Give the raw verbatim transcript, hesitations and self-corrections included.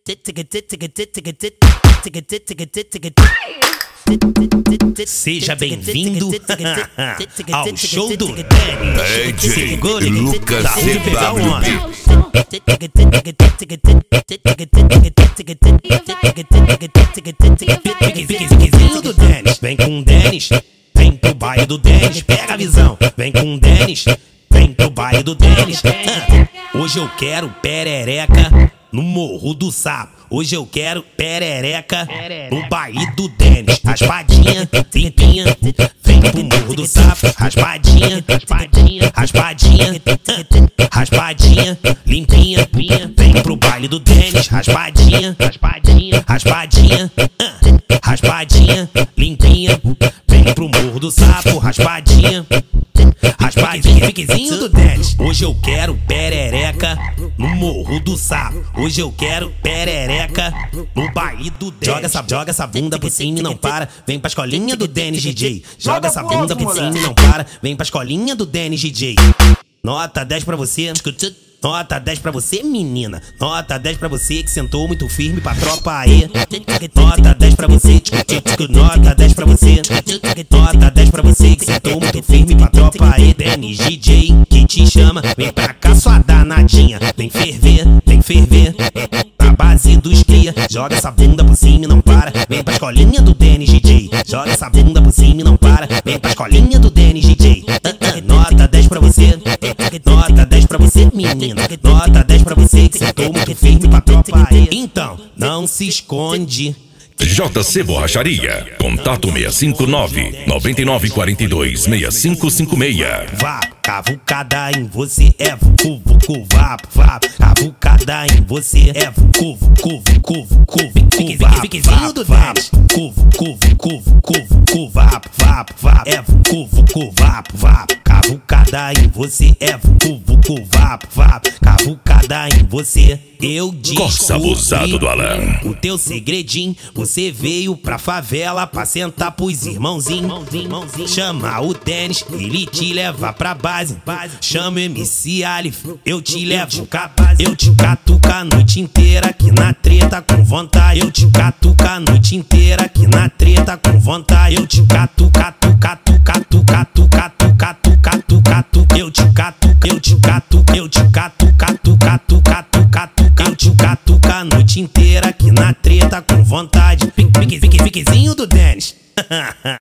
Seja bem-vindo ao show do Denis. Segura e Lucas dá de pegar o homem. Piquezinho do Denis, vem com o Denis. Vem pro baile do Denis, pega a visão. Vem com o Denis, vem pro baile do Denis. Ah, hoje eu quero perereca no Morro do Sapo. Hoje eu quero perereca no baile do Denis. Raspadinha, limpinha, vem pro Morro do Sapo. Raspadinha, raspadinha, raspadinha, raspadinha, limpinha, vem pro baile do Denis. Raspadinha, raspadinha, raspadinha, raspadinha, limpinha, vem pro Morro do Sapo. Raspadinha, raspadinha, piquezinho do Denis. Hoje eu quero perereca no Morro do Sapo. Hoje eu quero perereca no baile do Denis. Joga essa, joga essa bunda por cima e não para. Vem pra escolinha do Denis D J. Joga essa bunda por cima e não para. Vem pra escolinha do Denis D J. Nota dez pra você. Nota dez pra você, menina. Nota dez pra você que sentou muito firme pra tropa aí. Nota dez pra você. Nota dez pra você. Nota dez pra você que sentou muito firme pra tropa aí. Denis D J que te chama. Vem pra cá, sua danadinha. Vem ferver, vem ferver. Na base dos cria. Joga essa bunda por cima e não para. Vem pra escolinha do Denis D J. Joga essa bunda por cima e não para. Vem pra escolinha do Denis D J. Nota dez pra você. Nota dez pra você, menina. Nota dez pra você que sentou muito firme pra tropa aí. Então, não se esconde. J C Borracharia, contato seis cinco nove, nove nove quatro dois, seis cinco cinco seis. Vá, cavucada em você é vucu, vucu, vá, vá. Cavucada em você é vucu, vucu, vucu, vucu, vucu, piquezinho do Denis. Vucu, vucu, vucu, vucu, vucu, vá, vá, vá. É vucu, vucu, vá, vá. Cavucada em você é vucu, vucu, vá, vá. Cavucada em você eu Corsa abusado do Alan. O teu segredinho, você veio pra favela pra sentar pros irmãozinhos. Chama o Denis, ele te leva pra base. Chama o M C Alif, eu te levo capaz. Eu te catuca a noite inteira aqui na treta com vontade. Eu te catuca a noite inteira aqui na treta com vontade. Eu te catuca, catuca, catuca, catuca, catuca, catuca, catuca. Eu te catuca, eu te catuca, eu te catuca, catuca, catuca, catuca. Eu te catuca a noite inteira aqui na treta com vontade. Pique, pique, piquezinho do Denis.